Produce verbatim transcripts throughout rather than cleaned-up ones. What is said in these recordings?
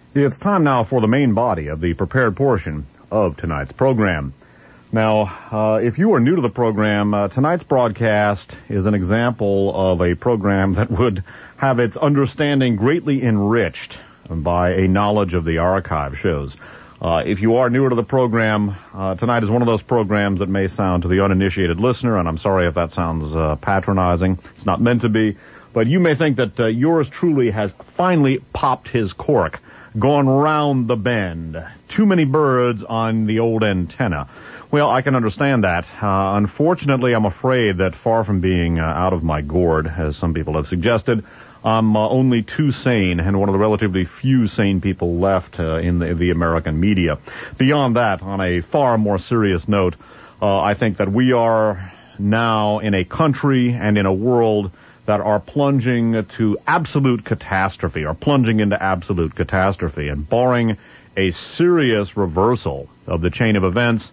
It's time now for the main body of the prepared portion of tonight's program. Now, uh, if you are new to the program, uh, tonight's broadcast is an example of a program that would have its understanding greatly enriched by a knowledge of the archive shows. Uh, if you are newer to the program, uh, tonight is one of those programs that may sound to the uninitiated listener, and I'm sorry if that sounds uh, patronizing. It's not meant to be. But you may think that uh, yours truly has finally popped his cork, gone round the bend. Too many birds on the old antenna. Well, I can understand that. Uh, unfortunately, I'm afraid that far from being uh, out of my gourd, as some people have suggested, I'm uh, only too sane and one of the relatively few sane people left uh, in the, the American media. Beyond that, on a far more serious note, uh, I think that we are now in a country and in a world that are plunging to absolute catastrophe, are plunging into absolute catastrophe. And barring a serious reversal of the chain of events,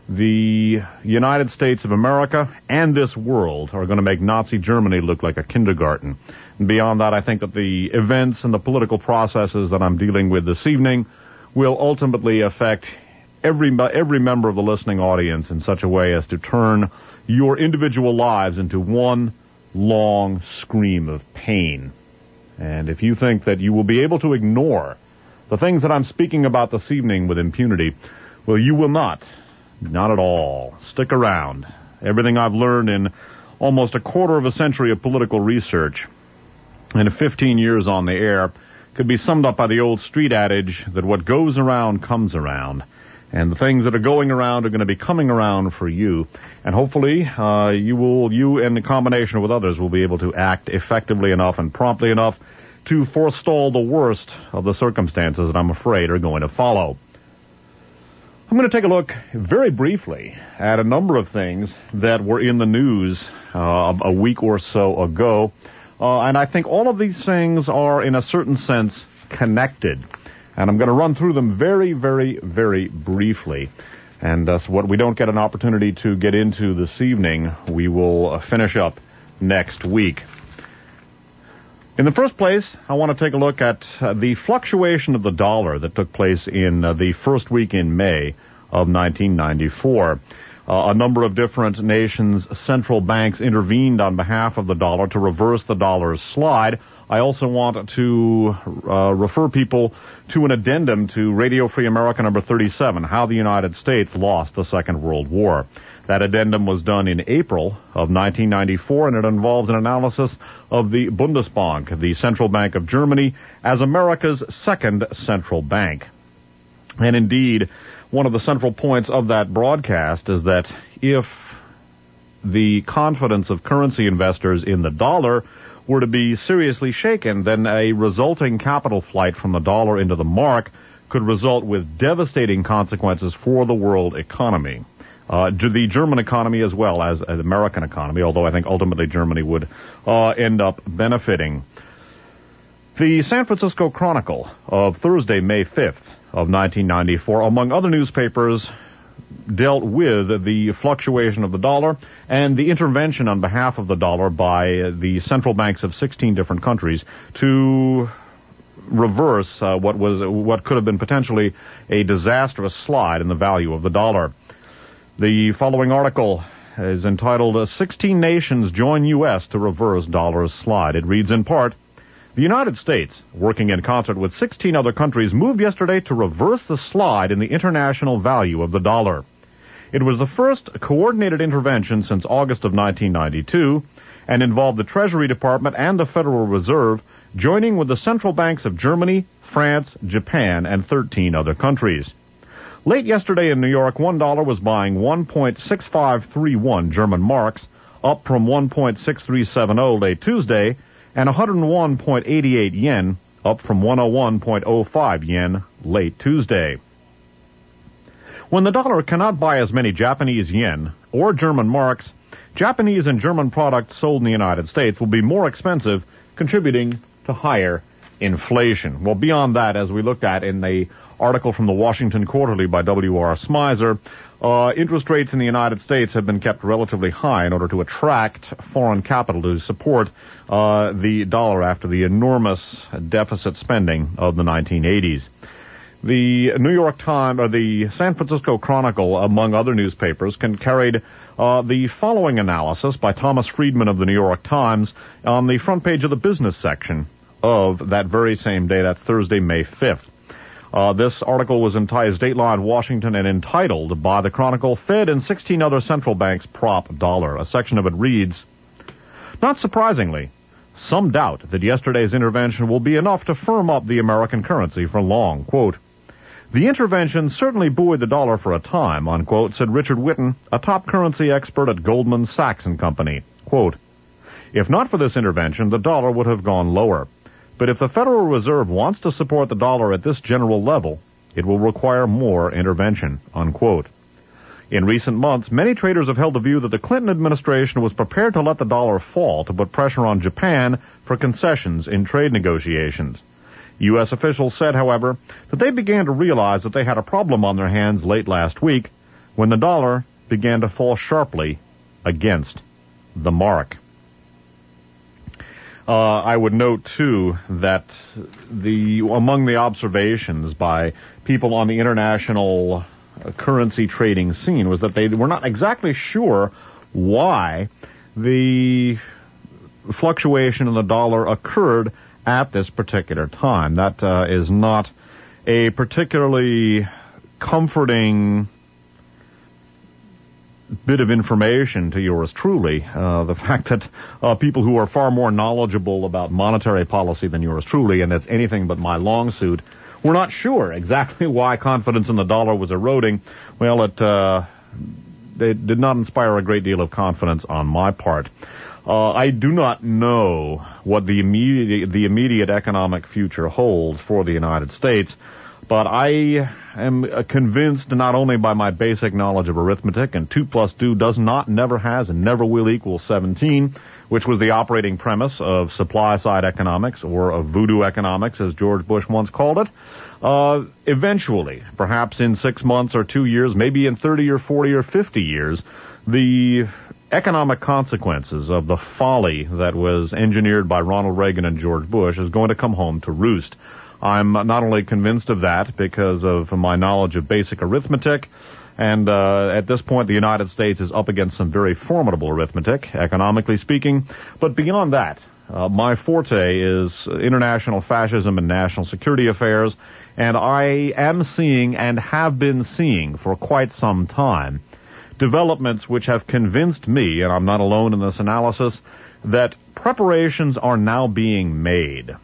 the United States of America and this world are going to make Nazi Germany look like a kindergarten. And beyond that, I think that the events and the political processes that I'm dealing with this evening will ultimately affect every every member of the listening audience in such a way as to turn your individual lives into one long scream of pain. And if you think that you will be able to ignore the things that I'm speaking about this evening with impunity, well, you will not. Not at all. Stick around. Everything I've learned in almost a quarter of a century of political research and fifteen years on the air could be summed up by the old street adage that what goes around comes around. And the things that are going around are going to be coming around for you. And hopefully, uh, you will, you in combination with others will be able to act effectively enough and promptly enough to forestall the worst of the circumstances that I'm afraid are going to follow. I'm going to take a look very briefly at a number of things that were in the news uh, a week or so ago. Uh, and I think all of these things are, in a certain sense, connected. And I'm going to run through them very, very, very briefly. And uh, so what we don't get an opportunity to get into this evening, we will uh, finish up next week. In the first place, I want to take a look at uh, the fluctuation of the dollar that took place in uh, the first week in May of nineteen ninety-four. Uh, a number of different nations' central banks intervened on behalf of the dollar to reverse the dollar's slide. I also want to uh, refer people to an addendum to Radio Free America number thirty-seven, How the United States Lost the Second World War. That addendum was done in April of nineteen ninety-four, and it involves an analysis of the Bundesbank, the central bank of Germany, as America's second central bank. And indeed, one of the central points of that broadcast is that if the confidence of currency investors in the dollar were to be seriously shaken, then a resulting capital flight from the dollar into the mark could result with devastating consequences for the world economy. Uh, to the German economy as well as the American economy, although I think ultimately Germany would uh, end up benefiting. The San Francisco Chronicle of Thursday, May fifth of nineteen ninety-four, among other newspapers, dealt with the fluctuation of the dollar and the intervention on behalf of the dollar by the central banks of sixteen different countries to reverse uh, what was what could have been potentially a disastrous slide in the value of the dollar. The following article is entitled, sixteen Nations Join U S to Reverse Dollar's Slide. It reads in part, the United States, working in concert with sixteen other countries, moved yesterday to reverse the slide in the international value of the dollar. It was the first coordinated intervention since August of nineteen ninety-two and involved the Treasury Department and the Federal Reserve joining with the central banks of Germany, France, Japan, and thirteen other countries. Late yesterday in New York, one dollar was buying one point six five three one German marks, up from one point six three seven zero late Tuesday, and one hundred one point eight eight yen, up from one oh one point oh five yen late Tuesday. When the dollar cannot buy as many Japanese yen or German marks, Japanese and German products sold in the United States will be more expensive, contributing to higher inflation. Well, beyond that, as we looked at in the article from the Washington Quarterly by W R Smizer, uh, interest rates in the United States have been kept relatively high in order to attract foreign capital to support uh, the dollar after the enormous deficit spending of the nineteen eighties. The New York Times, or the San Francisco Chronicle, among other newspapers, can carried uh, the following analysis by Thomas Friedman of the New York Times on the front page of the business section of that very same day. That's Thursday, May fifth. Uh, this article was entitled Dateline Washington and entitled by the Chronicle, Fed and sixteen other central banks prop dollar. A section of it reads, not surprisingly, some doubt that yesterday's intervention will be enough to firm up the American currency for long. Quote, the intervention certainly buoyed the dollar for a time, unquote, said Richard Whitten, a top currency expert at Goldman Sachs and Company. Quote, if not for this intervention, the dollar would have gone lower. But if the Federal Reserve wants to support the dollar at this general level, it will require more intervention, unquote. In recent months, many traders have held the view that the Clinton administration was prepared to let the dollar fall to put pressure on Japan for concessions in trade negotiations. U S officials said, however, that they began to realize that they had a problem on their hands late last week when the dollar began to fall sharply against the mark. Uh, I would note, too, that the among the observations by people on the international currency trading scene was that they were not exactly sure why the fluctuation in the dollar occurred at this particular time. That uh, is not a particularly comforting bit of information to yours truly. Uh, the fact that uh, people who are far more knowledgeable about monetary policy than yours truly, and it's anything but my long suit, were not sure exactly why confidence in the dollar was eroding. Well, it uh, it did not inspire a great deal of confidence on my part. Uh, I do not know what the immediate, the immediate economic future holds for the United States, but I am convinced not only by my basic knowledge of arithmetic, and two plus two does not, never has, and never will equal seventeen, which was the operating premise of supply-side economics, or of voodoo economics, as George Bush once called it. Uh, eventually, perhaps in six months or two years, maybe in thirty or forty or fifty years, the economic consequences of the folly that was engineered by Ronald Reagan and George Bush is going to come home to roost. I'm not only convinced of that because of my knowledge of basic arithmetic, and uh, at this point the United States is up against some very formidable arithmetic, economically speaking, but beyond that, uh, my forte is international fascism and national security affairs, and I am seeing and have been seeing for quite some time developments which have convinced me, and I'm not alone in this analysis, that preparations are now being made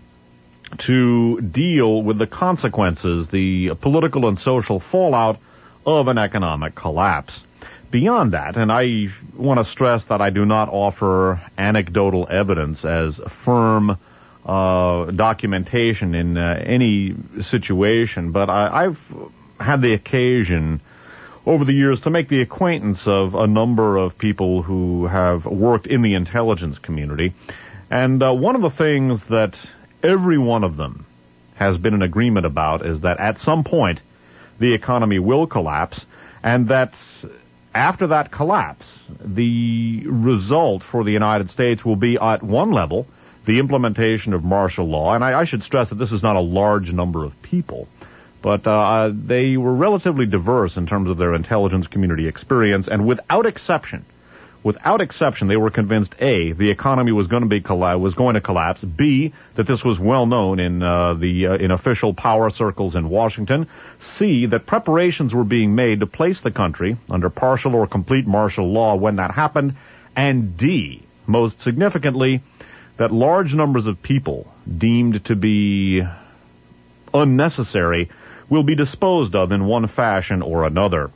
to deal with the consequences, the political and social fallout of an economic collapse. Beyond that, and I want to stress that I do not offer anecdotal evidence as firm uh, documentation in uh, any situation, but I, I've had the occasion over the years to make the acquaintance of a number of people who have worked in the intelligence community. And uh, one of the things that every one of them has been in agreement about is that at some point the economy will collapse, and that after that collapse, the result for the United States will be at one level the implementation of martial law. And I, I should stress that this is not a large number of people, but uh, they were relatively diverse in terms of their intelligence community experience, and without exception, without exception, they were convinced, A, the economy was going to be colla- was going to collapse, B, that this was well known in uh, the uh, in official power circles in Washington, C, that preparations were being made to place the country under partial or complete martial law when that happened, and D, most significantly, that large numbers of people deemed to be unnecessary will be disposed of in one fashion or another.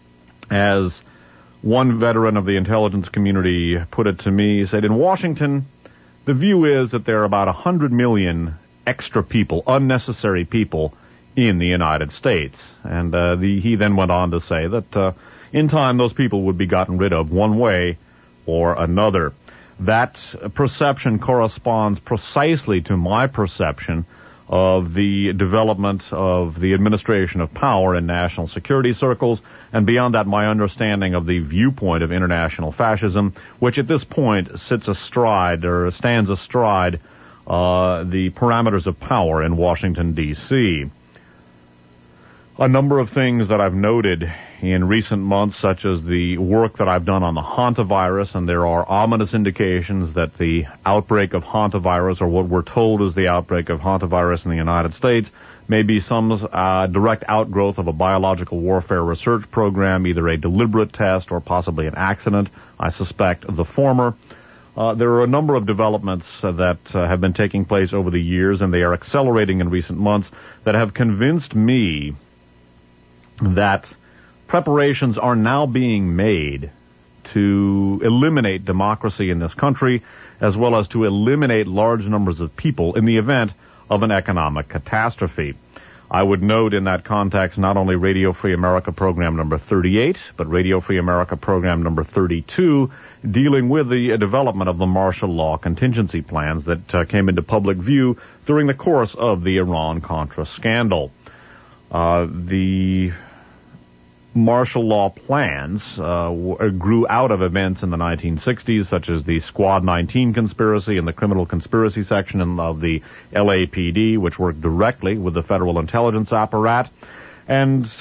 As one veteran of the intelligence community put it to me, he said, in Washington, the view is that there are about one hundred million extra people, unnecessary people, in the United States. And uh, the, he then went on to say that uh, in time those people would be gotten rid of one way or another. That perception corresponds precisely to my perception of the development of the administration of power in national security circles, and beyond that, my understanding of the viewpoint of international fascism, which at this point sits astride or stands astride uh, the parameters of power in Washington, D C a number of things that I've noted in recent months, such as the work that I've done on the hantavirus, and there are ominous indications that the outbreak of hantavirus, or what we're told is the outbreak of hantavirus in the United States, may be some uh, direct outgrowth of a biological warfare research program, either a deliberate test or possibly an accident. I suspect the former. Uh, there are a number of developments uh, that uh, have been taking place over the years, and they are accelerating in recent months, that have convinced me that preparations are now being made to eliminate democracy in this country, as well as to eliminate large numbers of people in the event of an economic catastrophe. I would note in that context not only Radio Free America program number thirty-eight, but Radio Free America program number thirty-two, dealing with the uh, development of the martial law contingency plans that uh, came into public view during the course of the Iran-Contra scandal. Uh, the martial law plans uh, w- grew out of events in the nineteen sixties, such as the Squad nineteen conspiracy and the criminal conspiracy section of the L A P D, which worked directly with the federal intelligence apparatus. And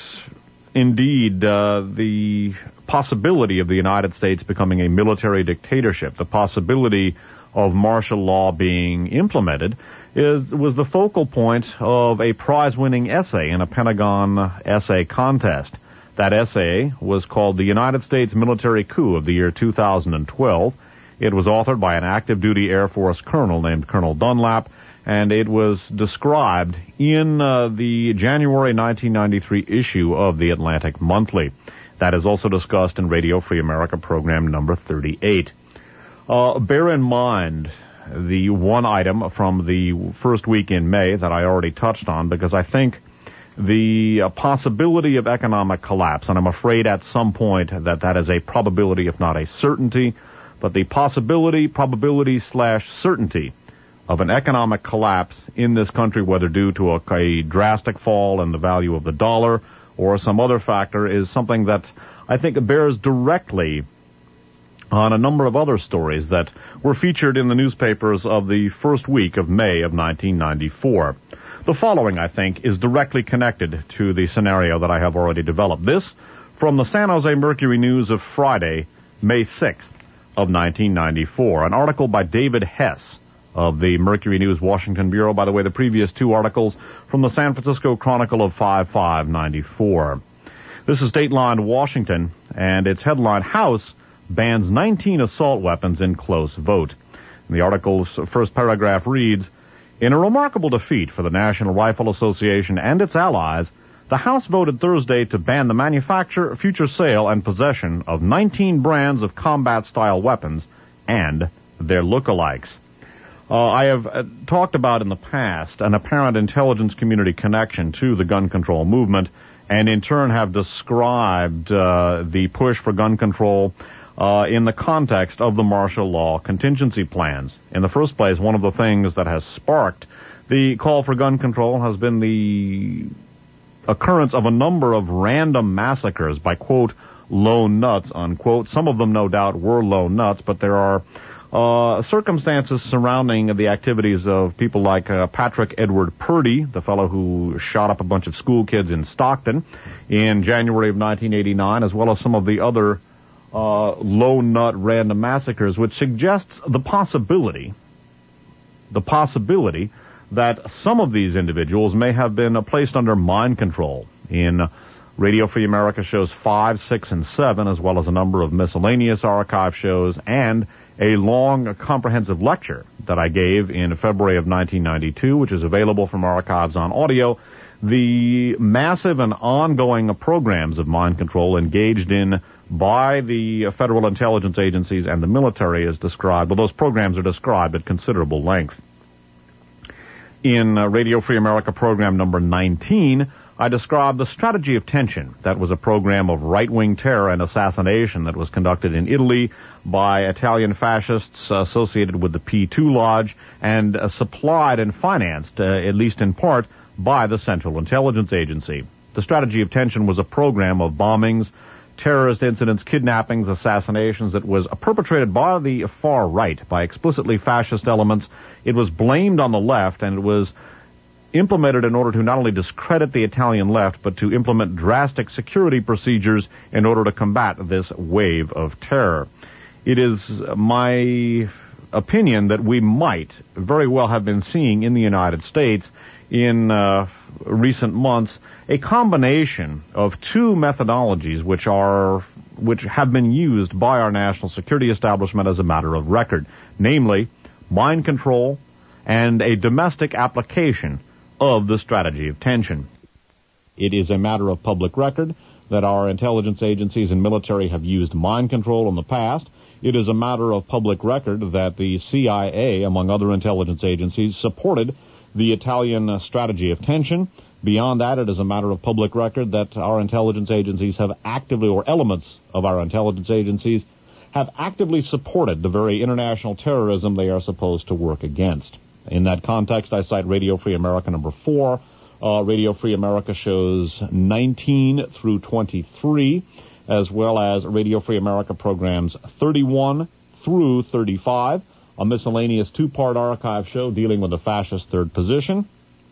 indeed, uh, the possibility of the United States becoming a military dictatorship, the possibility of martial law being implemented, is was the focal point of a prize-winning essay in a Pentagon essay contest. That essay was called The United States Military Coup of the Year two thousand twelve. It was authored by an active-duty Air Force colonel named Colonel Dunlap, and it was described in uh, the January nineteen ninety-three issue of the Atlantic Monthly. That is also discussed in Radio Free America program number thirty-eight. Uh, bear in mind the one item from the first week in May that I already touched on, because I think the uh, possibility of economic collapse, and I'm afraid at some point that that is a probability, if not a certainty, but the possibility, probability slash certainty of an economic collapse in this country, whether due to a, a drastic fall in the value of the dollar or some other factor, is something that I think bears directly on a number of other stories that were featured in the newspapers of the first week of May of nineteen ninety-four. The following, I think, is directly connected to the scenario that I have already developed. This from the San Jose Mercury News of Friday, May sixth of nineteen ninety-four. An article by David Hess of the Mercury News Washington Bureau. By the way, the previous two articles from the San Francisco Chronicle of five five ninety-four. This is Dateline Washington, and its headline, House Bans nineteen Assault Weapons in Close Vote. And the article's first paragraph reads, in a remarkable defeat for the National Rifle Association and its allies, the House voted Thursday to ban the manufacture, future sale, and possession of nineteen brands of combat-style weapons and their lookalikes. Uh, I have uh, talked about in the past an apparent intelligence community connection to the gun control movement, and in turn have described uh, the push for gun control Uh, in the context of the martial law contingency plans. In the first place, one of the things that has sparked the call for gun control has been the occurrence of a number of random massacres by, quote, lone nuts, unquote. Some of them, no doubt, were lone nuts, but there are uh, circumstances surrounding the activities of people like uh, Patrick Edward Purdy, the fellow who shot up a bunch of school kids in Stockton in January of nineteen eighty-nine, as well as some of the other Uh, low nut random massacres, which suggests the possibility, the possibility that some of these individuals may have been uh, placed under mind control. In Radio Free America shows five, six, and seven, as well as a number of miscellaneous archive shows, and a long, comprehensive lecture that I gave in February of nineteen ninety-two, which is available from archives on audio. The massive and ongoing programs of mind control engaged in by the federal intelligence agencies and the military is described, well, those programs are described at considerable length. In uh, Radio Free America program number nineteen, I described the Strategy of Tension. That was a program of right-wing terror and assassination that was conducted in Italy by Italian fascists associated with the P two Lodge and uh, supplied and financed, uh, at least in part, by the Central Intelligence Agency. The Strategy of Tension was a program of bombings, terrorist incidents, kidnappings, assassinations that was perpetrated by the far right, by explicitly fascist elements. It was blamed on the left, and it was implemented in order to not only discredit the Italian left, but to implement drastic security procedures in order to combat this wave of terror. It is my opinion that we might very well have been seeing in the United States in uh, recent months a combination of two methodologies which are which have been used by our national security establishment as a matter of record, namely mind control and a domestic application of the strategy of tension. It is a matter of public record that our intelligence agencies and military have used mind control in the past. It is a matter of public record that the C I A, among other intelligence agencies, supported the Italian uh, strategy of tension. Beyond that, it is a matter of public record that our intelligence agencies have actively, or elements of our intelligence agencies, have actively supported the very international terrorism they are supposed to work against. In that context, I cite Radio Free America number four. Uh, Radio Free America shows nineteen through twenty-three, as well as Radio Free America programs thirty-one through thirty-five, a miscellaneous two-part archive show dealing with the fascist third position,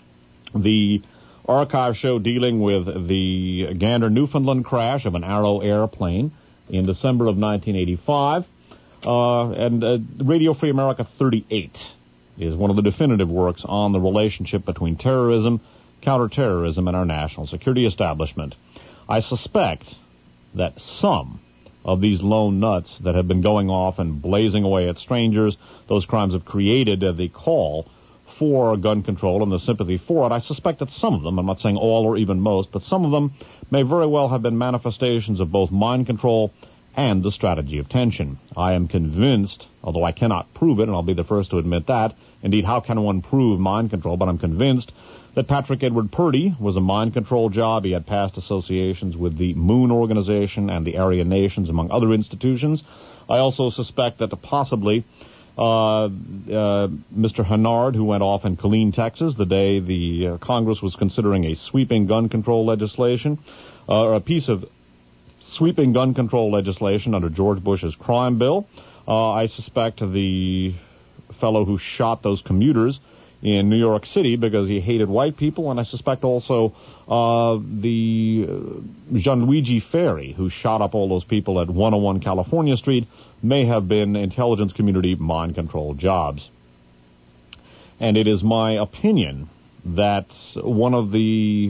the archive show dealing with the Gander, Newfoundland crash of an Arrow airplane in December of nineteen eighty-five, uh, and uh, Radio Free America thirty-eight is one of the definitive works on the relationship between terrorism, counterterrorism, and our national security establishment. I suspect that some of these lone nuts that have been going off and blazing away at strangers, those crimes have created uh, the call for gun control and the sympathy for it. I suspect that some of them, I'm not saying all or even most, but some of them may very well have been manifestations of both mind control and the strategy of tension. I am convinced, although I cannot prove it, and I'll be the first to admit that, indeed, how can one prove mind control, but I'm convinced that Patrick Edward Purdy was a mind control job. He had past associations with the Moon Organization and the Aryan Nations, among other institutions. I also suspect that possibly uh, uh Mister Hennard, who went off in Killeen, Texas, the day the uh, Congress was considering a sweeping gun control legislation, uh, or a piece of sweeping gun control legislation under George Bush's crime bill. Uh, I suspect the fellow who shot those commuters in New York City because he hated white people, and I suspect also uh, the uh, Gianluigi Ferri, who shot up all those people at one oh one California Street, may have been intelligence community mind control jobs. And it is my opinion that one of the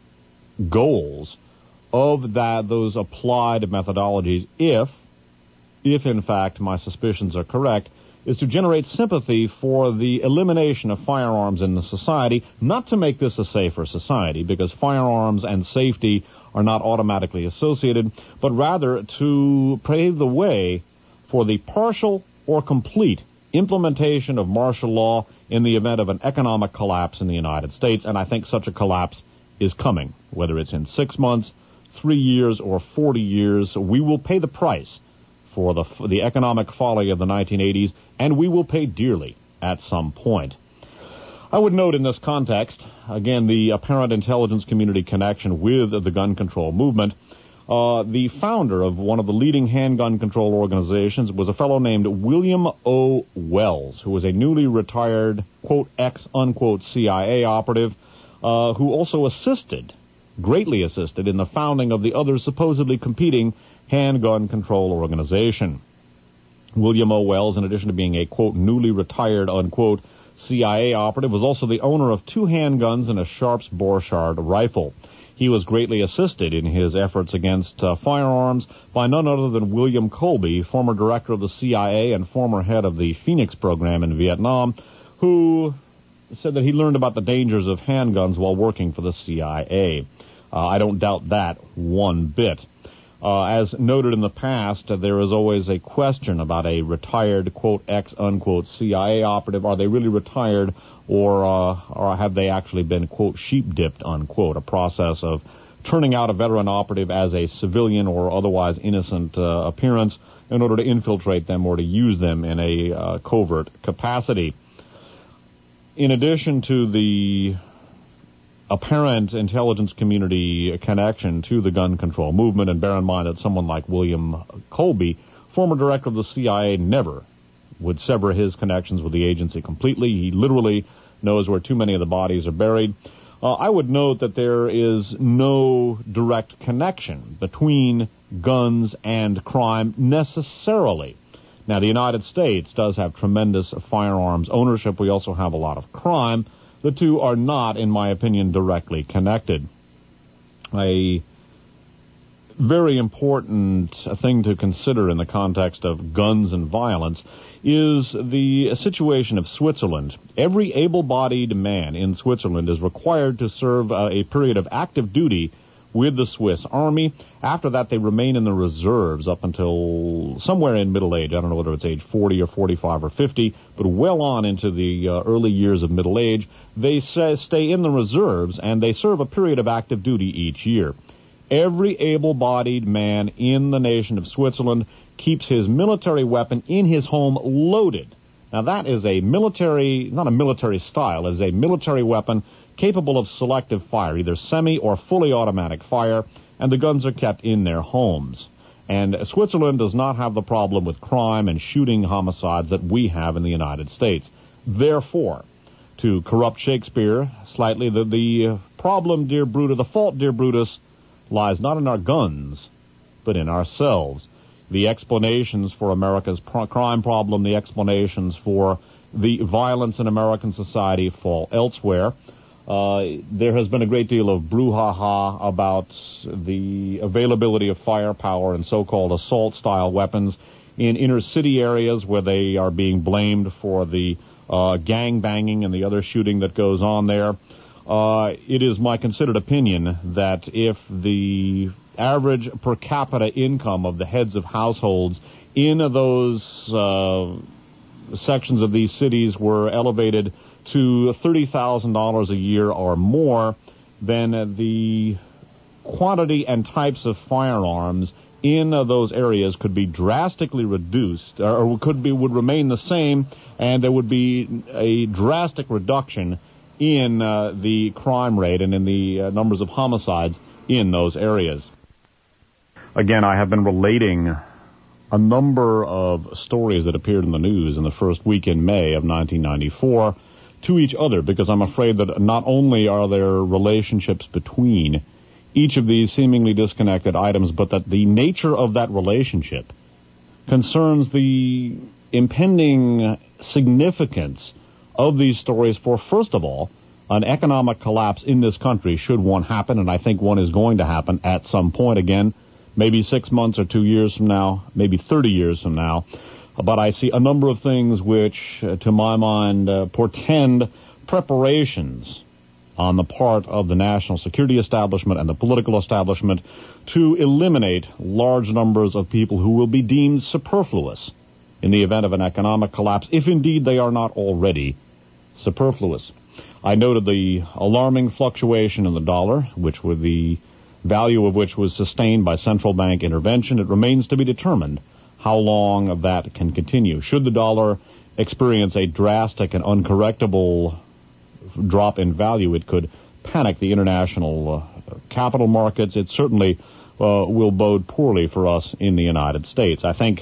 goals of that those applied methodologies, if, if in fact my suspicions are correct, is to generate sympathy for the elimination of firearms in the society, not to make this a safer society, because firearms and safety are not automatically associated, but rather to pave the way for the partial or complete implementation of martial law in the event of an economic collapse in the United States, and I think such a collapse is coming. Whether it's in six months, three years, or forty years, we will pay the price for the the economic folly of the nineteen eighties, and we will pay dearly at some point. I would note in this context, again, the apparent intelligence community connection with the gun control movement. Uh, the founder of one of the leading handgun control organizations was a fellow named William O. Wells, who was a newly retired, quote, ex-unquote C I A operative, uh, who also assisted, greatly assisted, in the founding of the other supposedly competing handgun control organization. William O. Wells, in addition to being a, quote, newly retired, unquote, C I A operative, was also the owner of two handguns and a Sharps Borchardt rifle. He was greatly assisted in his efforts against uh, firearms by none other than William Colby, former director of the C I A and former head of the Phoenix program in Vietnam, who said that he learned about the dangers of handguns while working for the C I A. Uh, I don't doubt that one bit. Uh, as noted in the past, uh, there is always a question about a retired, quote, ex, unquote, C I A operative. Are they really retired, or, uh, or have they actually been, quote, sheep-dipped, unquote, a process of turning out a veteran operative as a civilian or otherwise innocent uh, appearance in order to infiltrate them or to use them in a uh, covert capacity. In addition to the apparent intelligence community connection to the gun control movement, and bear in mind that someone like William Colby, former director of the C I A, never would sever his connections with the agency completely. He literally knows where too many of the bodies are buried. Uh, I would note that there is no direct connection between guns and crime necessarily. Now, the United States does have tremendous firearms ownership. We also have a lot of crime. The two are not, in my opinion, directly connected. A very important thing to consider in the context of guns and violence is the situation of Switzerland. Every able-bodied man in Switzerland is required to serve uh, a period of active duty with the Swiss Army. After that, they remain in the reserves up until somewhere in middle age. I don't know whether it's age forty or forty-five or fifty, but well on into the uh, early years of middle age, they say, stay in the reserves, and they serve a period of active duty each year. Every able-bodied man in the nation of Switzerland keeps his military weapon in his home loaded. Now, that is a military, not a military style, it is a military weapon capable of selective fire, either semi or fully automatic fire, and the guns are kept in their homes. And Switzerland does not have the problem with crime and shooting homicides that we have in the United States. Therefore, to corrupt Shakespeare slightly, the, the problem, dear Brutus, the fault, dear Brutus, lies not in our guns, but in ourselves. The explanations for America's pro- crime problem, the explanations for the violence in American society fall elsewhere. Uh, there has been a great deal of brouhaha about the availability of firepower and so-called assault-style weapons in inner-city areas where they are being blamed for the uh, gang-banging and the other shooting that goes on there. Uh, it is my considered opinion that if the average per capita income of the heads of households in those uh, sections of these cities were elevated to thirty thousand dollars a year or more, then the quantity and types of firearms in uh, those areas could be drastically reduced, or could be would remain the same, and there would be a drastic reduction in uh, the crime rate and in the uh, numbers of homicides in those areas. Again, I have been relating a number of stories that appeared in the news in the first week in May of nineteen ninety-four to each other, because I'm afraid that not only are there relationships between each of these seemingly disconnected items, but that the nature of that relationship concerns the impending significance of these stories for, first of all, an economic collapse in this country should one happen, and I think one is going to happen at some point again, maybe six months or two years from now, maybe thirty years from now. But I see a number of things which, uh, to my mind, uh, portend preparations on the part of the national security establishment and the political establishment to eliminate large numbers of people who will be deemed superfluous in the event of an economic collapse, if indeed they are not already superfluous. I noted the alarming fluctuation in the dollar, which were the value of which was sustained by central bank intervention. It remains to be determined how long that can continue. Should the dollar experience a drastic and uncorrectable drop in value, it could panic the international uh, capital markets. It certainly uh, will bode poorly for us in the United States. I think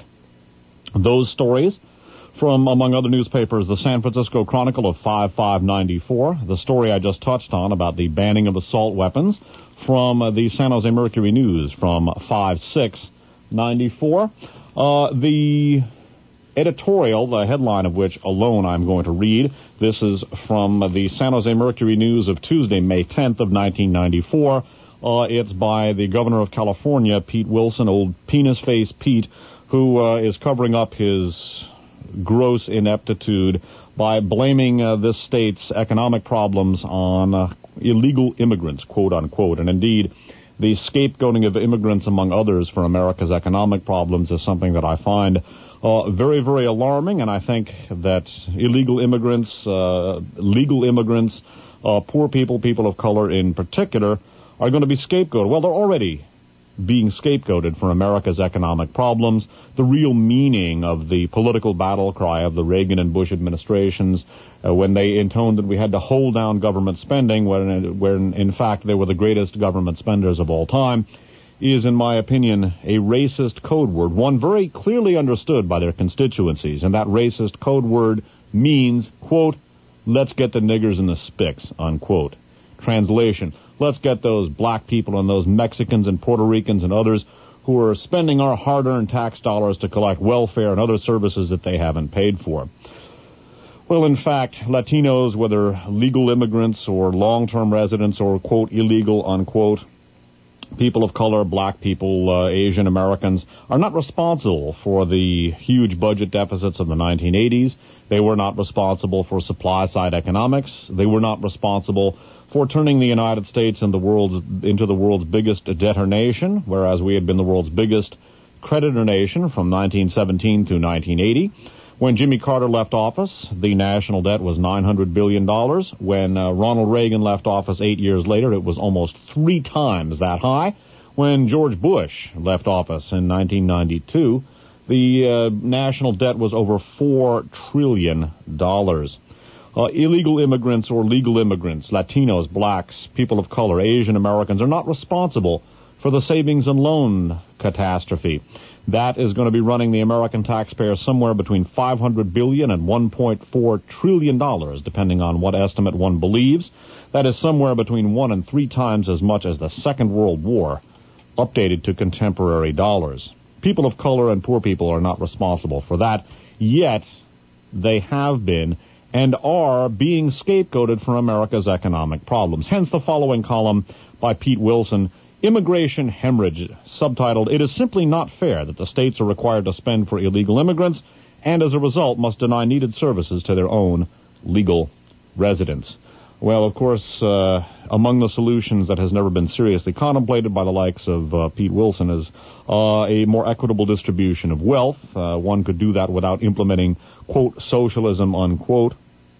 those stories from, among other newspapers, the San Francisco Chronicle of five five ninety-four, the story I just touched on about the banning of assault weapons from uh, the San Jose Mercury News from five six ninety-four, uh, the editorial, the headline of which alone I'm going to read. This is from the San Jose Mercury News of Tuesday, May tenth of nineteen ninety-four. Uh, it's by the governor of California, Pete Wilson, old penis face Pete, who uh, is covering up his gross ineptitude by blaming uh, this state's economic problems on uh, illegal immigrants, quote unquote. And indeed, the scapegoating of immigrants, among others, for America's economic problems is something that I find uh, very, very alarming. And I think that illegal immigrants, uh, legal immigrants, uh, poor people, people of color in particular, are going to be scapegoated. Well, they're already being scapegoated for America's economic problems. The real meaning of the political battle cry of the Reagan and Bush administrations uh, when they intoned that we had to hold down government spending when, when in fact they were the greatest government spenders of all time is, in my opinion, a racist code word, one very clearly understood by their constituencies. And that racist code word means, quote, let's get the niggers and the spics, unquote. Translation, let's get those black people and those Mexicans and Puerto Ricans and others who are spending our hard-earned tax dollars to collect welfare and other services that they haven't paid for. Well, in fact, Latinos, whether legal immigrants or long-term residents or, quote, illegal, unquote, people of color, black people, uh, Asian Americans, are not responsible for the huge budget deficits of the nineteen eighties. They were not responsible for supply-side economics. They were not responsible for turning the United States into the world's, into the world's biggest debtor nation, whereas we had been the world's biggest creditor nation from nineteen seventeen to nineteen eighty. When Jimmy Carter left office, the national debt was nine hundred billion dollars. When uh, Ronald Reagan left office eight years later, it was almost three times that high. When George Bush left office in nineteen ninety-two, the uh, national debt was over four trillion dollars. Uh, illegal immigrants or legal immigrants, Latinos, blacks, people of color, Asian Americans, are not responsible for the savings and loan catastrophe. That is going to be running the American taxpayer somewhere between five hundred billion dollars and one point four trillion dollars, depending on what estimate one believes. That is somewhere between one and three times as much as the Second World War, updated to contemporary dollars. People of color and poor people are not responsible for that, yet they have been and are being scapegoated for America's economic problems. Hence the following column by Pete Wilson, Immigration Hemorrhage, subtitled, It is simply not fair that the states are required to spend for illegal immigrants and as a result must deny needed services to their own legal residents. Well, of course, uh, among the solutions that has never been seriously contemplated by the likes of uh, Pete Wilson is uh, a more equitable distribution of wealth. Uh, one could do that without implementing, quote, socialism, unquote.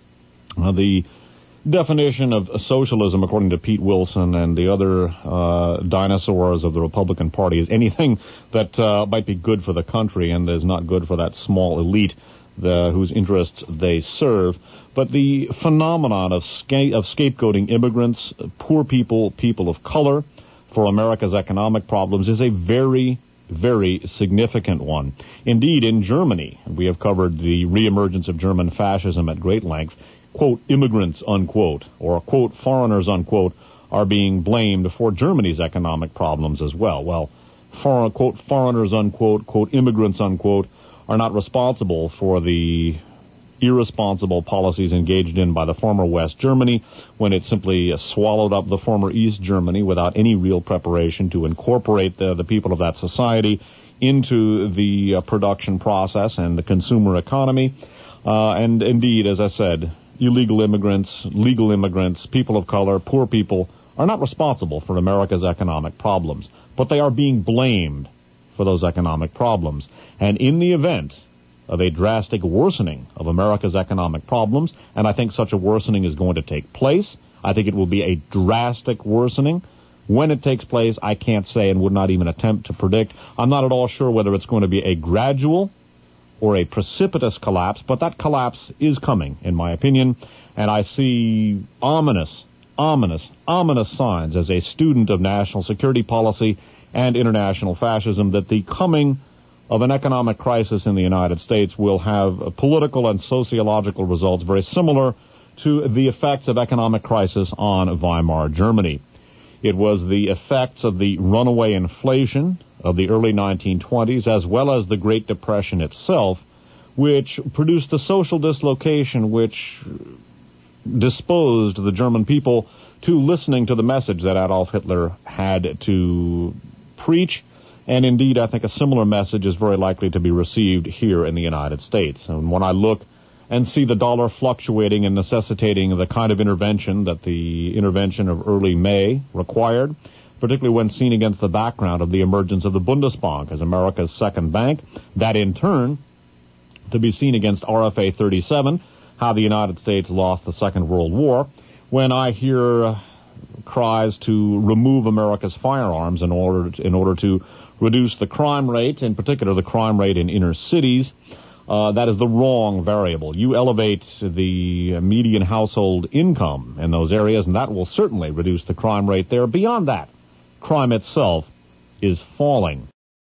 Uh, the definition of socialism, according to Pete Wilson and the other uh, dinosaurs of the Republican Party, is anything that uh, might be good for the country and is not good for that small elite the, whose interests they serve. But the phenomenon of, sca- of scapegoating immigrants, poor people, people of color, for America's economic problems is a very, very significant one. Indeed, in Germany, and we have covered the reemergence of German fascism at great length, quote, immigrants, unquote, or, quote, foreigners, unquote, are being blamed for Germany's economic problems as well. Well, for, quote, foreigners, unquote, quote, immigrants, unquote, are not responsible for the irresponsible policies engaged in by the former West Germany when it simply swallowed up the former East Germany without any real preparation to incorporate the, the people of that society into the uh, production process and the consumer economy. Uh, and indeed, as I said, illegal immigrants, legal immigrants, people of color, poor people are not responsible for America's economic problems, but they are being blamed for those economic problems. And in the event of a drastic worsening of America's economic problems, and I think such a worsening is going to take place, I think it will be a drastic worsening. When it takes place, I can't say and would not even attempt to predict. I'm not at all sure whether it's going to be a gradual or a precipitous collapse, but that collapse is coming, in my opinion, and I see ominous, ominous, ominous signs as a student of national security policy and international fascism that the coming of an economic crisis in the United States will have political and sociological results very similar to the effects of economic crisis on Weimar Germany. It was the effects of the runaway inflation of the early nineteen twenties, as well as the Great Depression itself, which produced the social dislocation which disposed the German people to listening to the message that Adolf Hitler had to preach. And indeed, I think a similar message is very likely to be received here in the United States. And when I look and see the dollar fluctuating and necessitating the kind of intervention that the intervention of early May required, particularly when seen against the background of the emergence of the Bundesbank as America's second bank, that in turn, to be seen against R F A thirty-seven, how the United States lost the Second World War, when I hear uh, cries to remove America's firearms in order to, in order to reduce the crime rate, in particular the crime rate in inner cities, uh, that is the wrong variable. You elevate the median household income in those areas, and that will certainly reduce the crime rate there. Beyond that, crime itself is falling.